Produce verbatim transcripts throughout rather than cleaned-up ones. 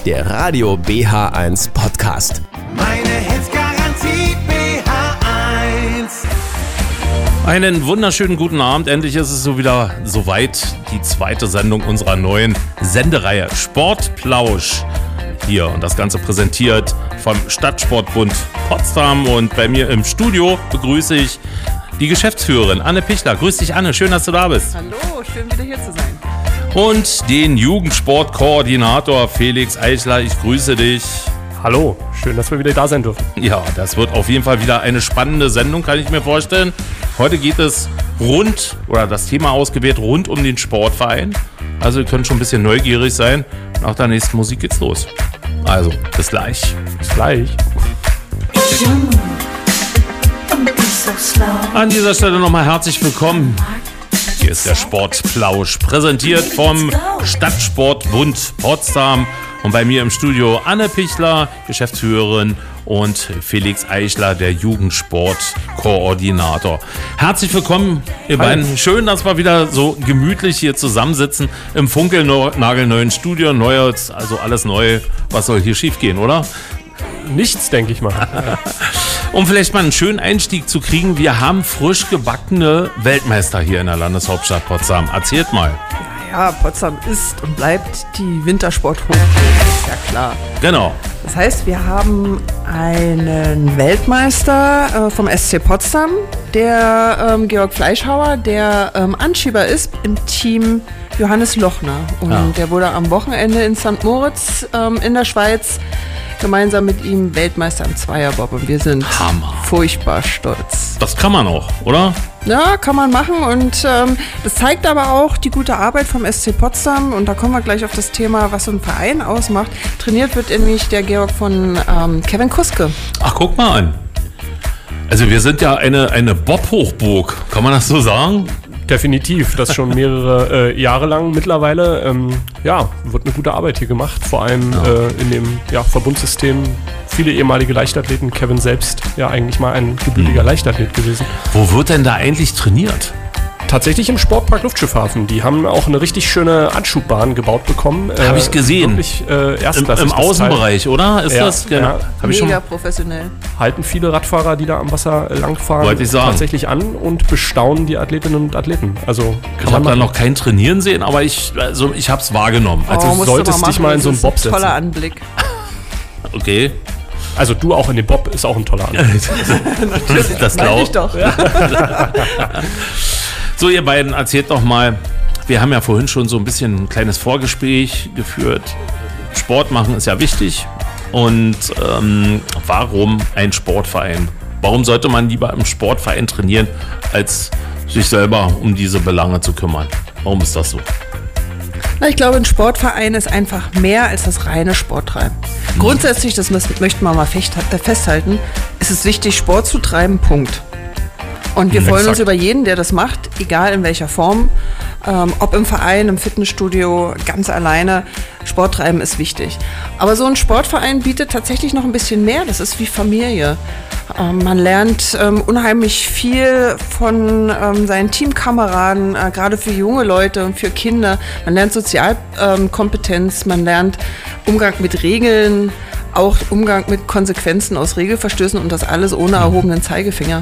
der Radio B H eins Podcast. Meine Hits Garantie B H eins. Einen wunderschönen guten Abend. Endlich ist es so wieder soweit. Die zweite Sendung unserer neuen Sendereihe Sportplausch. Hier und das Ganze präsentiert vom Stadtsportbund Potsdam. Und bei mir im Studio begrüße ich die Geschäftsführerin Anne Pichler. Grüß dich, Anne. Schön, dass du da bist. Hallo, schön wieder hier zu sein. Und den Jugendsportkoordinator Felix Eichler. Ich grüße dich. Hallo, schön, dass wir wieder da sein dürfen. Ja, das wird auf jeden Fall wieder eine spannende Sendung, kann ich mir vorstellen. Heute geht es rund, oder das Thema ausgewählt, rund um den Sportverein. Also ihr könnt schon ein bisschen neugierig sein. Nach der nächsten Musik geht's los. Also, bis gleich. Bis gleich. An dieser Stelle nochmal herzlich willkommen. Hier ist der Sportplausch, präsentiert vom Stadtsportbund Potsdam. Und bei mir im Studio Anne Pichler, Geschäftsführerin, und Felix Eichler, der Jugendsportkoordinator. Herzlich willkommen, ihr Hi. beiden. Schön, dass wir wieder so gemütlich hier zusammensitzen im funkelnagelneuen Studio. Neues, also alles neu. Was soll hier schief gehen, oder? Nichts, denke ich mal. Um vielleicht mal einen schönen Einstieg zu kriegen, wir haben frisch gebackene Weltmeister hier in der Landeshauptstadt Potsdam. Erzählt mal. Ja, Potsdam ist und bleibt die Wintersporthochburg, ist ja klar. Genau. Das heißt, wir haben einen Weltmeister äh, vom S C Potsdam, der ähm, Georg Fleischhauer, der ähm, Anschieber ist im Team Johannes Lochner. Und Ja. der wurde am Wochenende in Sankt Moritz ähm, in der Schweiz gemeinsam mit ihm Weltmeister im Zweierbob. Und wir sind Hammer. furchtbar stolz. Das kann man auch, oder? Ja, kann man machen, und ähm, das zeigt aber auch die gute Arbeit vom S C Potsdam, und da kommen wir gleich auf das Thema, was so ein Verein ausmacht. Trainiert wird nämlich der Georg von ähm, Kevin Kuske. Ach, guck mal an. Also wir sind ja eine, eine Bob-Hochburg, kann man das so sagen? Definitiv, das schon mehrere äh, Jahre lang mittlerweile. Ähm, ja, wird eine gute Arbeit hier gemacht, vor allem Ja. äh, in dem ja, Verbundsystem. Viele ehemalige Leichtathleten, Kevin selbst ja eigentlich mal ein gebürtiger Mhm. Leichtathlet gewesen. Wo wird denn da eigentlich trainiert? Tatsächlich im Sportpark Luftschiffhafen. Die haben auch eine richtig schöne Anschubbahn gebaut bekommen. Hab ich gesehen. Wirklich äh, Im, erstklassig. im das Teil. Außenbereich, oder? Ist Ja, das? ja. Hab ich schon Mega professionell. Halten viele Radfahrer, die da am Wasser langfahren, Wollte ich sagen. tatsächlich an und bestaunen die Athletinnen und Athleten. Also Ich habe da noch kein Trainieren sehen, aber ich, also ich habe es wahrgenommen. Also musst du solltest mal dich mal in so einen das ist Bob setzen. Toller Anblick. Okay. Also du auch in den Bob ist auch ein toller Anblick. Das Meine ich glaubt. doch. So, ihr beiden, erzählt doch mal. Wir haben ja vorhin schon so ein bisschen ein kleines Vorgespräch geführt. Sport machen ist ja wichtig. Und ähm, warum ein Sportverein? Warum sollte man lieber im Sportverein trainieren, als sich selber um diese Belange zu kümmern? Warum ist das so? Na, ich glaube, ein Sportverein ist einfach mehr als das reine Sporttreiben. Grundsätzlich, das müssen, möchten wir mal fecht, äh, festhalten, ist es wichtig, Sport zu treiben, Punkt. Und wir Mhm, freuen exakt. uns über jeden, der das macht, egal in welcher Form, ähm, ob im Verein, im Fitnessstudio, ganz alleine. Sport treiben ist wichtig. Aber so ein Sportverein bietet tatsächlich noch ein bisschen mehr. Das ist wie Familie. Ähm, man lernt ähm, unheimlich viel von ähm, seinen Teamkameraden, äh, gerade für junge Leute und für Kinder. Man lernt Sozialkompetenz, ähm, man lernt Umgang mit Regeln, auch Umgang mit Konsequenzen aus Regelverstößen, und das alles ohne erhobenen Zeigefinger.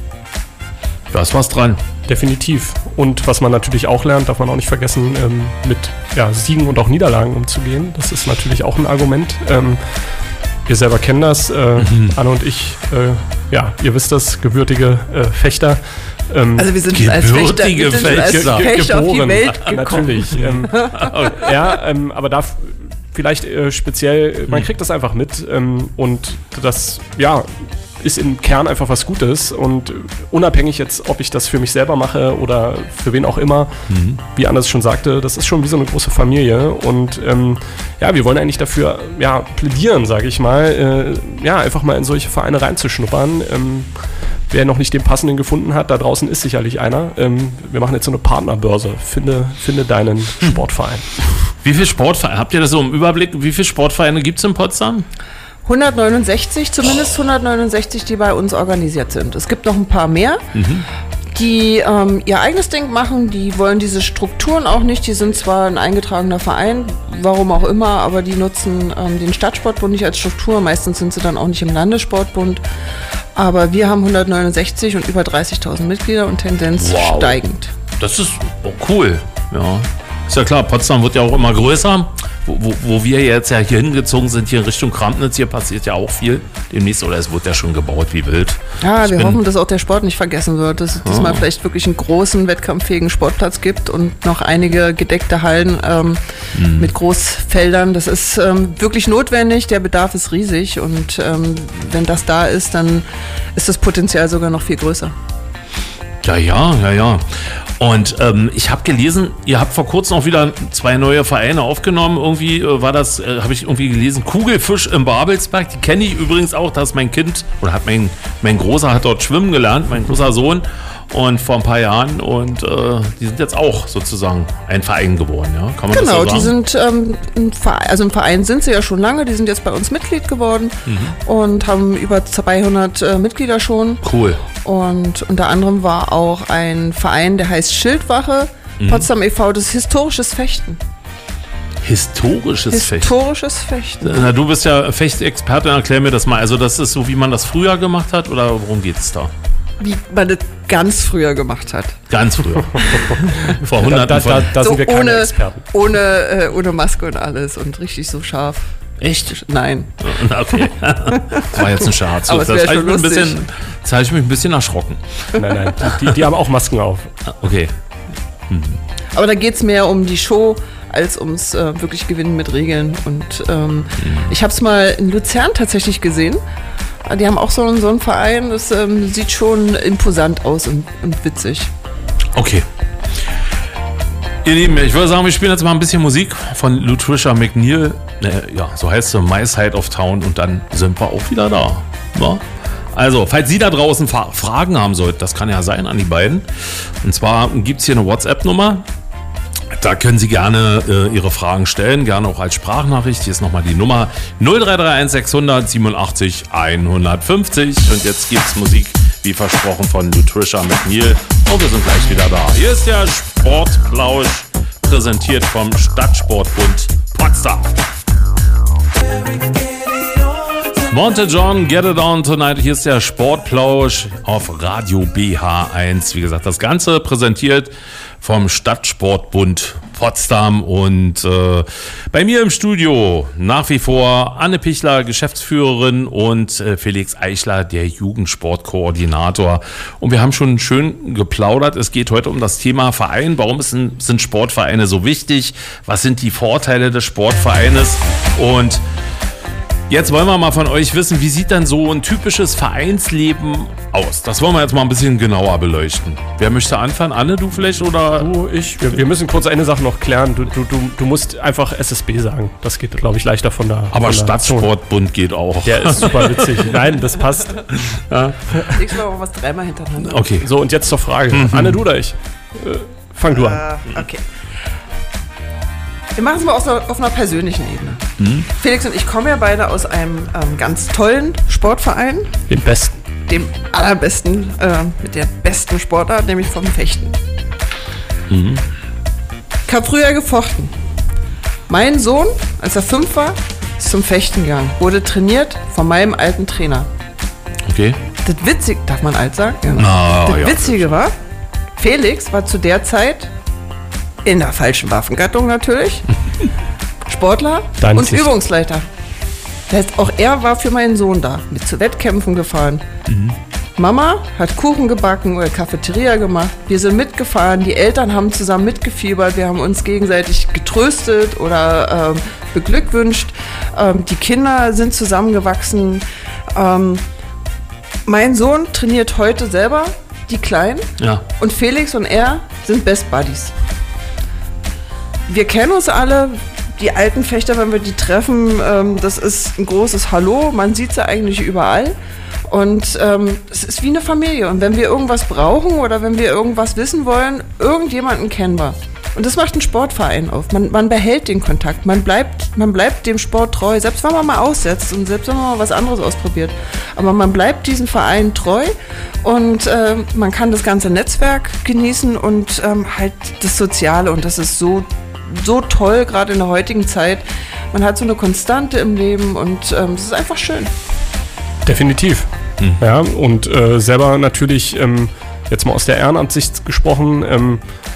Da ist was dran. Definitiv. Und was man natürlich auch lernt, darf man auch nicht vergessen, ähm, mit ja, Siegen und auch Niederlagen umzugehen. Das ist natürlich auch ein Argument. Ähm, wir selber kennen das, äh, Mhm. Anne und ich, äh, ja, ihr wisst das, gebürtige äh, Fechter. Ähm, Also wir sind schon als Fechter, Gebürtige wir sind schon als Fechter. Fechter auf die geboren. Welt gekommen. Natürlich. Ähm, ja, ähm, aber da vielleicht äh, speziell, man kriegt das einfach mit ähm, und das, ja, ist im Kern einfach was Gutes, und unabhängig jetzt, ob ich das für mich selber mache oder für wen auch immer, Mhm. wie Anders schon sagte, das ist schon wie so eine große Familie, und ähm, ja, wir wollen eigentlich dafür ja, plädieren, sage ich mal, äh, ja, einfach mal in solche Vereine reinzuschnuppern. Ähm, wer noch nicht den passenden gefunden hat, da draußen ist sicherlich einer. Ähm, wir machen jetzt so eine Partnerbörse. Finde, finde deinen Sportverein. Wie viele Sportvereine, habt ihr das so im Überblick, wie viele Sportvereine gibt es in Potsdam? hundertneunundsechzig, zumindest hundertneunundsechzig, die bei uns organisiert sind. Es gibt noch ein paar mehr. Mhm. die ähm, ihr eigenes Ding machen, die wollen diese Strukturen auch nicht, die sind zwar ein eingetragener Verein, warum auch immer, aber die nutzen ähm, den Stadtsportbund nicht als Struktur, meistens sind sie dann auch nicht im Landessportbund, aber wir haben hundertneunundsechzig und über dreißigtausend Mitglieder und Tendenz Wow. steigend. Das ist oh, cool. Ja. Ist ja klar, Potsdam wird ja auch immer größer. Wo, wo, wo wir jetzt ja hier hingezogen sind, hier in Richtung Kramnitz, hier passiert ja auch viel demnächst. Oder es wird ja schon gebaut wie wild. Ja, Ich wir bin- hoffen, dass auch der Sport nicht vergessen wird, dass es diesmal vielleicht wirklich einen großen, wettkampffähigen Sportplatz gibt und noch einige gedeckte Hallen ähm, mit Großfeldern. Das ist ähm, wirklich notwendig, der Bedarf ist riesig und ähm, wenn das da ist, dann ist das Potenzial sogar noch viel größer. Ja, ja, ja, ja. Und ähm, ich habe gelesen, ihr habt vor kurzem auch wieder zwei neue Vereine aufgenommen. Irgendwie äh, war das, äh, habe ich irgendwie gelesen, Kugelfisch im Babelsberg. Die kenne ich übrigens auch, dass mein Kind, oder hat mein, mein Großer hat dort schwimmen gelernt, mein großer Sohn. Und vor ein paar Jahren. Und äh, die sind jetzt auch sozusagen ein Verein geworden, ja? Kann man Genau, das so die sagen? sind, ähm, ein Verein, also im Verein sind sie ja schon lange, die sind jetzt bei uns Mitglied geworden und haben über zweihundert äh, Mitglieder schon. Cool. Und unter anderem war auch ein Verein, der heißt Schildwache, Potsdam e V, das ist historisches Fechten. Historisches Fechten. Historisches Fechten. Na, du bist ja Fechtexperte, erklär mir das mal. Also das ist so, wie man das früher gemacht hat, oder worum geht es da? Wie man das ganz früher gemacht hat. Ganz früher. Vor Da, hunderten da, da, von... da so sind wir keine ohne, Experten. ohne, äh, ohne Maske und alles und richtig so scharf. Echt? Nein. Okay. Das war jetzt ein Scherz. Aber es das wär habe ich, schon mich ein lustig. bisschen- das habe ich mich ein bisschen erschrocken. Nein, nein, die, die haben auch Masken auf. Okay. Aber da geht es mehr um die Show als ums äh, wirklich Gewinnen mit Regeln. Und ähm, ich habe es mal in Luzern tatsächlich gesehen. Die haben auch so einen, so einen Verein, das ähm, sieht schon imposant aus und, und witzig. Okay. Ihr Lieben, ich würde sagen, wir spielen jetzt mal ein bisschen Musik von Lutricia McNeil. Äh, ja, so heißt sie, My Side of Town. Und dann sind wir auch wieder da. Ja? Also, falls Sie da draußen Fa- Fragen haben sollten, das kann ja sein an die beiden. Und zwar gibt es hier eine WhatsApp-Nummer. Da können Sie gerne äh, Ihre Fragen stellen, gerne auch als Sprachnachricht. Hier ist nochmal die Nummer null drei drei eins sechshundert siebenundachtzig hundertfünfzig. Und jetzt gibt es Musik, wie versprochen, von Lutricia McNeil. Und wir sind gleich wieder da. Hier ist der Sportplausch, präsentiert vom Stadtsportbund Potsdam. Monte John, Get It On Tonight. Hier ist der Sportplausch auf Radio B H eins. Wie gesagt, das Ganze präsentiert vom Stadtsportbund Potsdam. Und äh, bei mir im Studio nach wie vor Anne Pichler, Geschäftsführerin, und äh, Felix Eichler, der Jugendsportkoordinator. Und wir haben schon schön geplaudert. Es geht heute um das Thema Verein. Warum ist, sind Sportvereine so wichtig? Was sind die Vorteile des Sportvereines? Und jetzt wollen wir mal von euch wissen, wie sieht denn so ein typisches Vereinsleben aus? Das wollen wir jetzt mal ein bisschen genauer beleuchten. Wer möchte anfangen? Anne, du vielleicht? Oder? Du, ich, wir, wir müssen kurz eine Sache noch klären. Du, du, du, du musst einfach S S B sagen. Das geht, glaube ich, leichter von der. Aber von der Zunge. Stadtsportbund geht auch. Der ist super witzig. Nein, das passt. Nächstes Mal auch was dreimal hintereinander. Okay. So, und jetzt zur Frage. Anne, du oder ich? Äh, fang du an. Äh, okay. Wir machen es mal aus einer, auf einer persönlichen Ebene. Felix und ich kommen ja beide aus einem ähm, ganz tollen Sportverein, Den besten. dem allerbesten, äh, mit der besten Sportart, nämlich vom Fechten. Ich habe früher gefochten. Mein Sohn, als er fünf war, ist zum Fechten gegangen, wurde trainiert von meinem alten Trainer. Okay. Das Witzige, darf man alt sagen? Ja. Na, das ja. Witzige war, Felix war zu der Zeit in der falschen Waffengattung natürlich, Sportler Dann und sicher. Übungsleiter. Das heißt, auch er war für meinen Sohn da, mit zu Wettkämpfen gefahren. Mama hat Kuchen gebacken oder Cafeteria gemacht. Wir sind mitgefahren, die Eltern haben zusammen mitgefiebert, wir haben uns gegenseitig getröstet oder ähm, beglückwünscht. Ähm, die Kinder sind zusammengewachsen. Ähm, mein Sohn trainiert heute selber die Kleinen Ja. und Felix und er sind Best Buddies. Wir kennen uns alle, die alten Fechter, wenn wir die treffen, ähm, das ist ein großes Hallo, man sieht sie eigentlich überall. Und ähm, es ist wie eine Familie. Und wenn wir irgendwas brauchen oder wenn wir irgendwas wissen wollen, irgendjemanden kennen wir. Und das macht ein Sportverein auf. Man, man behält den Kontakt, man bleibt, man bleibt dem Sport treu, selbst wenn man mal aussetzt und selbst wenn man mal was anderes ausprobiert. Aber man bleibt diesem Verein treu und äh, man kann das ganze Netzwerk genießen und ähm, halt das Soziale. Und das ist so, so toll, gerade in der heutigen Zeit. Man hat so eine Konstante im Leben und ähm, das ist einfach schön. Definitiv. Mhm. Ja, und äh, selber natürlich, ähm, jetzt mal aus der Ehrenamtssicht gesprochen, ähm,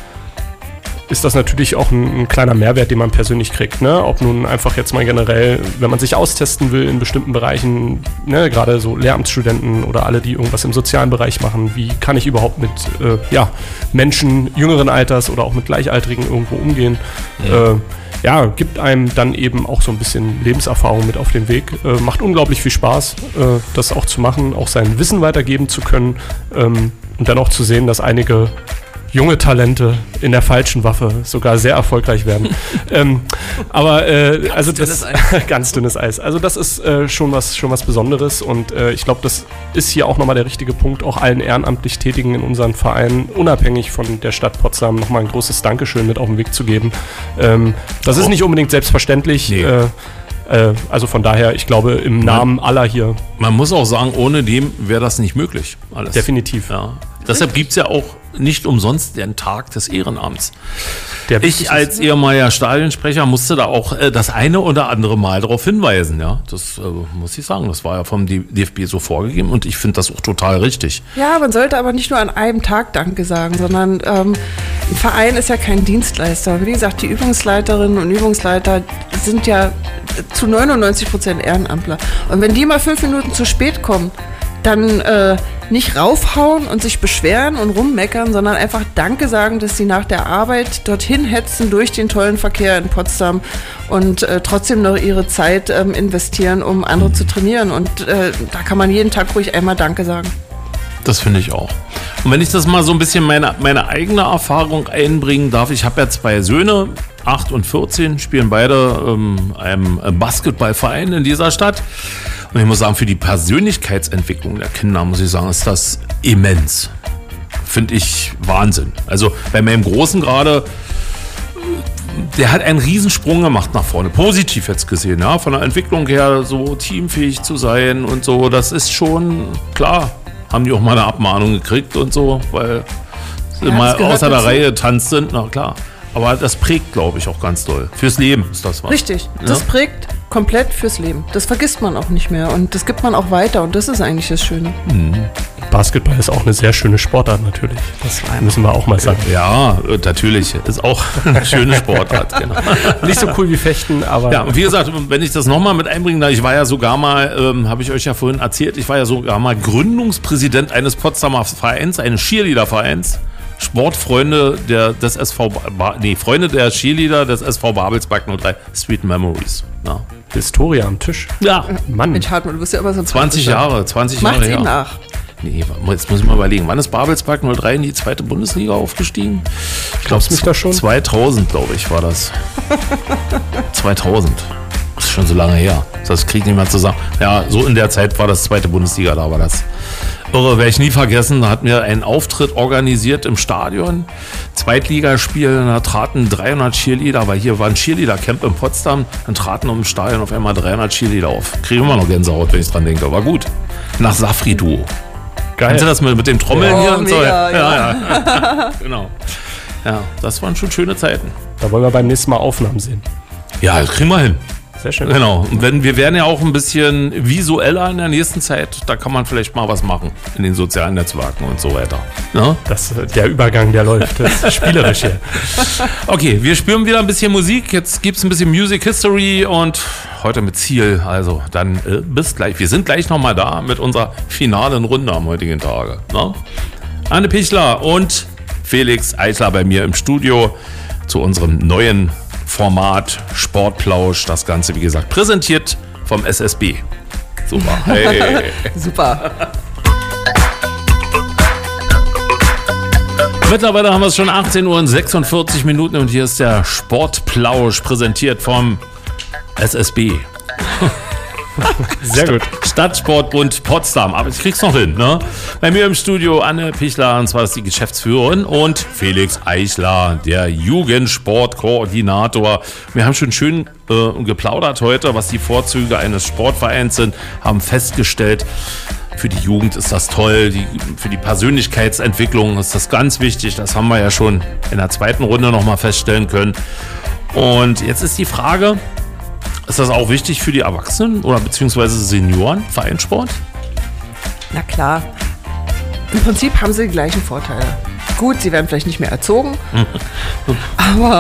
ist das natürlich auch ein, ein kleiner Mehrwert, den man persönlich kriegt. Ne? Ob nun einfach jetzt mal generell, wenn man sich austesten will in bestimmten Bereichen, ne? Gerade so Lehramtsstudenten oder alle, die irgendwas im sozialen Bereich machen, wie kann ich überhaupt mit äh, ja, Menschen jüngeren Alters oder auch mit Gleichaltrigen irgendwo umgehen. Ja. Äh, ja, gibt einem dann eben auch so ein bisschen Lebenserfahrung mit auf den Weg. Äh, macht unglaublich viel Spaß, äh, das auch zu machen, auch sein Wissen weitergeben zu können ähm, und dann auch zu sehen, dass einige junge Talente in der falschen Waffe sogar sehr erfolgreich werden. ähm, aber äh, ganz also das dünnes Eis. Ganz dünnes Eis. Also das ist äh, schon was schon was Besonderes und äh, ich glaube, das ist hier auch nochmal der richtige Punkt, auch allen ehrenamtlich Tätigen in unseren Vereinen, unabhängig von der Stadt Potsdam, nochmal ein großes Dankeschön mit auf den Weg zu geben. Ähm, das oh. ist nicht unbedingt selbstverständlich. Nee. Äh, äh, also von daher, ich glaube, im Namen aller hier. Man muss auch sagen, ohne dem wäre das nicht möglich. Alles. Definitiv. Ja. Deshalb gibt es ja auch nicht umsonst den Tag des Ehrenamts. Der ich als ehemaliger Stadionsprecher musste da auch äh, das eine oder andere Mal darauf hinweisen. Ja, das äh, muss ich sagen. Das war ja vom D F B so vorgegeben und ich finde das auch total richtig. Ja, man sollte aber nicht nur an einem Tag Danke sagen, sondern ähm, ein Verein ist ja kein Dienstleister. Wie gesagt, die Übungsleiterinnen und Übungsleiter sind ja zu neunundneunzig Prozent Ehrenamtler. Und wenn die mal fünf Minuten zu spät kommen, dann äh, nicht raufhauen und sich beschweren und rummeckern, sondern einfach Danke sagen, dass sie nach der Arbeit dorthin hetzen durch den tollen Verkehr in Potsdam und äh, trotzdem noch ihre Zeit ähm, investieren, um andere zu trainieren. Und äh, da kann man jeden Tag ruhig einmal Danke sagen. Das finde ich auch. Und wenn ich das mal so ein bisschen meine, meine eigene Erfahrung einbringen darf, ich habe ja zwei Söhne, acht und vierzehn, spielen beide ähm, einem Basketballverein in dieser Stadt. Und ich muss sagen, für die Persönlichkeitsentwicklung der Kinder, muss ich sagen, ist das immens. Finde ich Wahnsinn. Also bei meinem Großen gerade, der hat einen Riesensprung gemacht nach vorne. Positiv jetzt gesehen, ja. Von der Entwicklung her so teamfähig zu sein und so, das ist schon klar. Haben die auch mal eine Abmahnung gekriegt und so, weil sie ja, mal außer der Reihe tanzt sind, na klar. Aber das prägt, glaube ich, auch ganz doll. Fürs Leben ist das was. Richtig, das ja? prägt komplett fürs Leben. Das vergisst man auch nicht mehr und das gibt man auch weiter und das ist eigentlich das Schöne. Mhm. Basketball ist auch eine sehr schöne Sportart natürlich. Das müssen wir auch mal sagen. Ja, natürlich. Ist auch eine schöne Sportart. Genau. Nicht so cool wie Fechten, aber... Ja, und wie gesagt, wenn ich das nochmal mit einbringen darf, ich war ja sogar mal, ähm, habe ich euch ja vorhin erzählt, ich war ja sogar mal Gründungspräsident eines Potsdamer Vereins, eines Cheerleader-Vereins. Sportfreunde der, des S V, ba, nee, Freunde der Cheerleader des S V Babelsberg null drei, Sweet Memories. Ja. Historie am Tisch. Ja. Mann. Mensch, Hartmann, du bist ja immer so zwanzig Jahre, zwanzig Jahre her. Macht ihn nach. Nee, jetzt muss ich mal überlegen, wann ist Babelsberg null drei in die zweite Bundesliga aufgestiegen? Ich glaube, mich da schon? zweitausend, glaube ich, war das. zweitausend. Das ist schon so lange her. Das kriegt niemand zusammen. Ja, so in der Zeit war das zweite Bundesliga, da war das. Irre, werde ich nie vergessen, da hatten wir einen Auftritt organisiert im Stadion. Zweitligaspiel, da traten dreihundert Cheerleader, weil hier war ein Cheerleader-Camp in Potsdam. Dann traten um im Stadion auf einmal dreihundert Cheerleader auf. Kriege immer noch Gänsehaut, wenn ich dran denke. War gut. Nach Safri-Duo. Geil. Kennst du das mit, mit dem Trommeln oh, hier und mega, so? Ja, ja. ja. Genau. Ja, das waren schon schöne Zeiten. Da wollen wir beim nächsten Mal Aufnahmen sehen. Ja, das kriegen wir hin. Sehr schön. Genau. Und wenn, wir werden ja auch ein bisschen visueller in der nächsten Zeit. Da kann man vielleicht mal was machen in den sozialen Netzwerken und so weiter. Ja? Das, der Übergang, der läuft. Das ist spielerisch hier. Okay, wir spüren wieder ein bisschen Musik. Jetzt gibt es ein bisschen Music History und heute mit Ziel. Also dann äh, bis gleich. Wir sind gleich nochmal da mit unserer finalen Runde am heutigen Tage. Ne? Anne Pichler und Felix Eichler bei mir im Studio zu unserem neuen Format Sportplausch, das Ganze wie gesagt präsentiert vom S S B. Super. Hey. Super. Mittlerweile haben wir es schon achtzehn Uhr und sechsundvierzig Minuten und hier ist der Sportplausch präsentiert vom S S B. Sehr gut. Stadtsportbund Potsdam. Aber ich krieg's noch hin, ne? Bei mir im Studio Anne Pichler, und zwar ist die Geschäftsführerin, und Felix Eichler, der Jugendsportkoordinator. Wir haben schon schön äh, geplaudert heute, was die Vorzüge eines Sportvereins sind, haben festgestellt, für die Jugend ist das toll, die, für die Persönlichkeitsentwicklung ist das ganz wichtig. Das haben wir ja schon in der zweiten Runde nochmal feststellen können. Und jetzt ist die Frage, ist das auch wichtig für die Erwachsenen oder beziehungsweise Senioren, Vereinssport? Na klar, im Prinzip haben sie die gleichen Vorteile. Gut, sie werden vielleicht nicht mehr erzogen, aber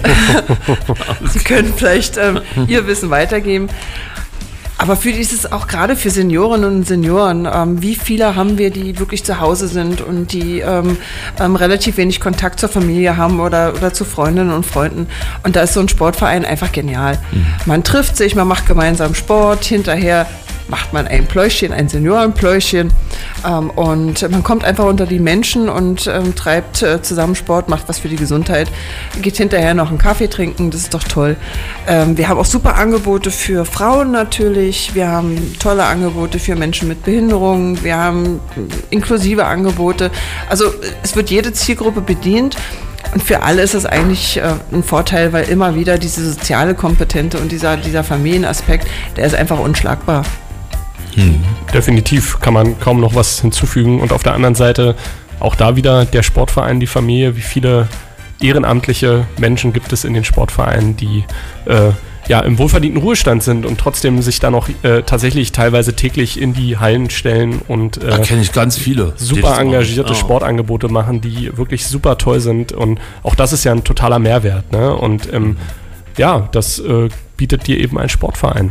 sie können vielleicht ähm, ihr Wissen weitergeben. Aber für dieses auch gerade für Seniorinnen und Senioren, ähm, wie viele haben wir, die wirklich zu Hause sind und die ähm, ähm, relativ wenig Kontakt zur Familie haben oder, oder zu Freundinnen und Freunden. Und da ist so ein Sportverein einfach genial. Mhm. Man trifft sich, man macht gemeinsam Sport, hinterher macht man ein Pläuschchen, ein Seniorenpläuschchen ähm, und man kommt einfach unter die Menschen und ähm, treibt äh, zusammen Sport, macht was für die Gesundheit, geht hinterher noch einen Kaffee trinken, das ist doch toll. Ähm, wir haben auch super Angebote für Frauen natürlich, wir haben tolle Angebote für Menschen mit Behinderungen, wir haben inklusive Angebote, also es wird jede Zielgruppe bedient. Und für alle ist es eigentlich äh, ein Vorteil, weil immer wieder diese soziale Kompetente und dieser, dieser Familienaspekt, der ist einfach unschlagbar. Hm. Definitiv kann man kaum noch was hinzufügen. Und auf der anderen Seite auch da wieder der Sportverein, die Familie. Wie viele ehrenamtliche Menschen gibt es in den Sportvereinen, die äh, ja, im wohlverdienten Ruhestand sind und trotzdem sich da noch äh, tatsächlich teilweise täglich in die Hallen stellen und äh, da kenne ich ganz viele. super engagierte oh. Sportangebote machen, die wirklich super toll sind. Und auch das ist ja ein totaler Mehrwert. Ne? Und ähm, ja, das äh, bietet dir eben ein Sportverein.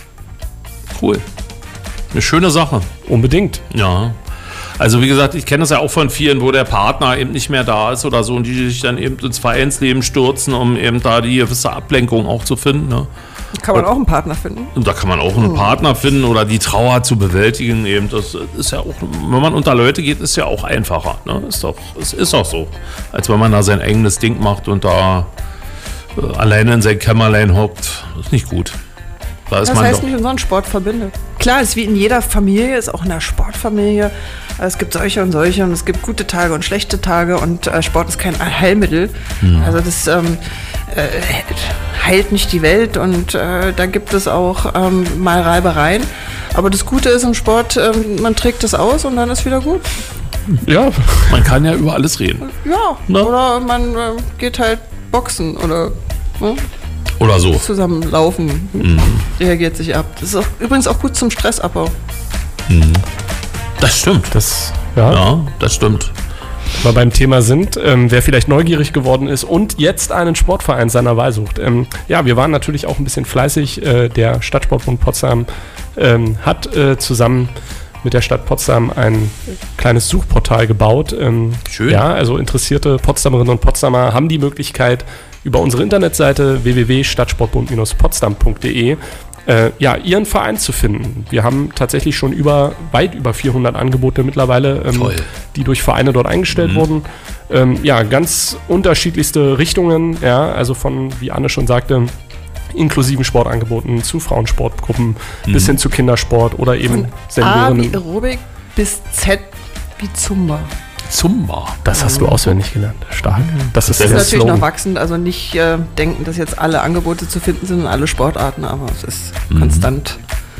Cool. Eine schöne Sache. Unbedingt. Ja. Also wie gesagt, ich kenne das ja auch von vielen, wo der Partner eben nicht mehr da ist oder so und die sich dann eben ins Vereinsleben stürzen, um eben da die gewisse Ablenkung auch zu finden. Ne? Kann man auch einen Partner finden? Und da kann man auch einen oh. Partner finden oder die Trauer zu bewältigen. Eben. Das ist ja auch, wenn man unter Leute geht, ist ja auch einfacher. Ne? Ist doch, es ist auch so. Als wenn man da sein eigenes Ding macht und da äh, alleine in sein Kämmerlein hockt. Das ist nicht gut. Da ist das man heißt doch nicht umsonst Sport verbindet. Klar, es ist wie in jeder Familie, ist auch in der Sportfamilie. Es gibt solche und solche und es gibt gute Tage und schlechte Tage und äh, Sport ist kein Heilmittel. Mhm. Also das ähm, äh, heilt nicht die Welt und äh, da gibt es auch ähm, mal Reibereien. Aber das Gute ist im Sport, äh, man trägt es aus und dann ist wieder gut. Ja, man kann ja über alles reden. Ja, ne? Oder man äh, geht halt boxen oder... Ne? Oder so. Zusammenlaufen, mhm. reagiert sich ab. Das ist auch, übrigens auch gut zum Stressabbau. Mhm. Das stimmt. Das, ja. ja, das stimmt. Wenn wir beim Thema sind, ähm, wer vielleicht neugierig geworden ist und jetzt einen Sportverein seiner Wahl sucht. Ähm, ja, wir waren natürlich auch ein bisschen fleißig. Äh, der Stadtsportbund Potsdam ähm, hat äh, zusammen mit der Stadt Potsdam ein kleines Suchportal gebaut. Ähm, Schön. Ja, also interessierte Potsdamerinnen und Potsdamer haben die Möglichkeit, über unsere Internetseite w w w punkt stadtsportbund Bindestrich potsdam punkt d e äh, ja, ihren Verein zu finden. Wir haben tatsächlich schon über weit über vierhundert Angebote mittlerweile, ähm, die durch Vereine dort eingestellt mhm. wurden. Ähm, ja, ganz unterschiedlichste Richtungen, ja, also von, wie Anne schon sagte, inklusiven Sportangeboten zu Frauensportgruppen mhm. bis hin zu Kindersport oder eben Senioren. A wie Aerobic bis Z wie Zumba. Zumba. Das hast du auswendig gelernt. Stark. Das ist, das ist natürlich Slogan. noch wachsend, also nicht äh, denken, dass jetzt alle Angebote zu finden sind und alle Sportarten, aber es ist mhm. konstant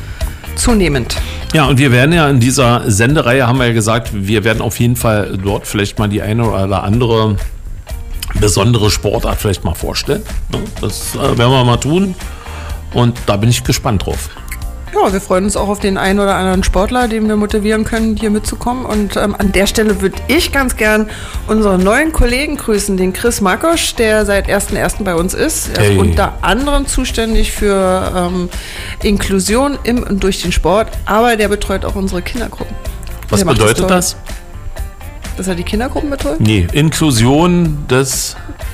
zunehmend. Ja, und wir werden ja in dieser Sendereihe, haben wir ja gesagt, wir werden auf jeden Fall dort vielleicht mal die eine oder andere besondere Sportart vielleicht mal vorstellen. Das äh, werden wir mal tun und da bin ich gespannt drauf. Ja, wir freuen uns auch auf den einen oder anderen Sportler, den wir motivieren können, hier mitzukommen. Und ähm, an der Stelle würde ich ganz gern unseren neuen Kollegen grüßen, den Chris Makosch, der seit ersten ersten bei uns ist. Er ist hey. unter anderem zuständig für ähm, Inklusion im und durch den Sport, aber der betreut auch unsere Kindergruppen. Was der bedeutet das? Dass er die Kindergruppen betreut? Nee, Inklusion des...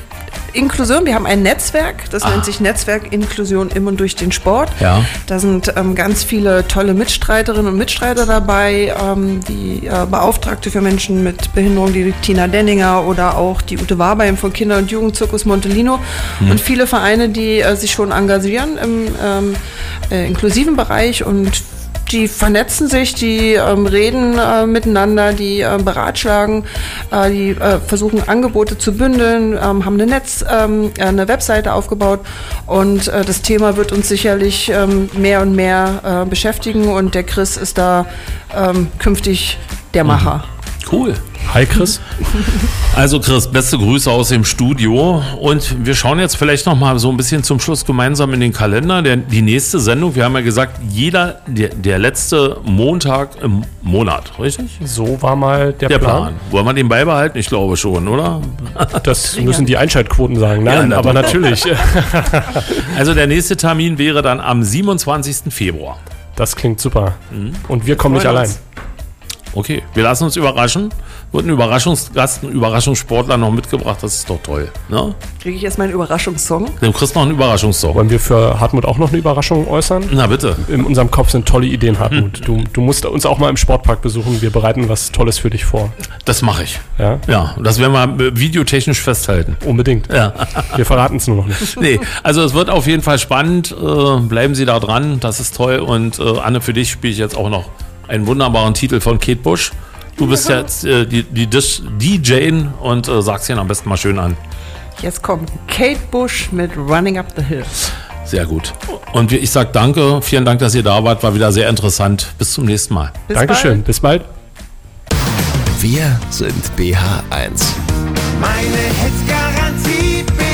Inklusion, wir haben ein Netzwerk, das ah. nennt sich Netzwerk Inklusion im und durch den Sport. Ja. Da sind ähm, ganz viele tolle Mitstreiterinnen und Mitstreiter dabei, ähm, die äh, Beauftragte für Menschen mit Behinderung, die Tina Denninger oder auch die Ute Warbein von Kinder- und Jugendzirkus Montelino mhm. und viele Vereine, die äh, sich schon engagieren im ähm, äh, inklusiven Bereich und die vernetzen sich, die ähm, reden äh, miteinander, die äh, beratschlagen, äh, die äh, versuchen Angebote zu bündeln, ähm, haben eine Netz, ähm, eine Webseite aufgebaut und äh, das Thema wird uns sicherlich ähm, mehr und mehr äh, beschäftigen und der Chris ist da ähm, künftig der Macher. Mhm. Cool. Hi Chris. Also Chris, beste Grüße aus dem Studio und wir schauen jetzt vielleicht noch mal so ein bisschen zum Schluss gemeinsam in den Kalender. Der, die nächste Sendung, wir haben ja gesagt, jeder, der, der letzte Montag im Monat, richtig? So war mal der, der Plan. Plan. Wollen wir den beibehalten? Ich glaube schon, oder? Das müssen die Einschaltquoten sagen. Nein, ja, aber natürlich. Also der nächste Termin wäre dann am siebenundzwanzigsten Februar. Das klingt super. Mhm. Und wir kommen nicht allein. Okay, wir lassen uns überraschen. Wird ein Überraschungsgast, ein Überraschungssportler noch mitgebracht, das ist doch toll. Ne? Kriege ich erstmal einen Überraschungssong? Du kriegst noch einen Überraschungssong. Wollen wir für Hartmut auch noch eine Überraschung äußern? Na bitte. In unserem Kopf sind tolle Ideen, Hartmut. Du, du musst uns auch mal im Sportpark besuchen. Wir bereiten was Tolles für dich vor. Das mache ich. Ja? Ja, das werden wir videotechnisch festhalten. Unbedingt. Ja. Wir verraten es nur noch nicht. Nee, also es wird auf jeden Fall spannend. Äh, bleiben Sie da dran, das ist toll. Und äh, Anne, für dich spiele ich jetzt auch noch einen wunderbaren Titel von Kate Bush. Du bist jetzt äh, die, die D J und äh, sagst ihn am besten mal schön an. Jetzt kommt Kate Bush mit Running Up the Hill. Sehr gut. Und ich sag danke, vielen Dank, dass ihr da wart, war wieder sehr interessant. Bis zum nächsten Mal. Bis Dankeschön, bald. Bis bald. Wir sind B H eins. Meine Hits Garantie B H eins.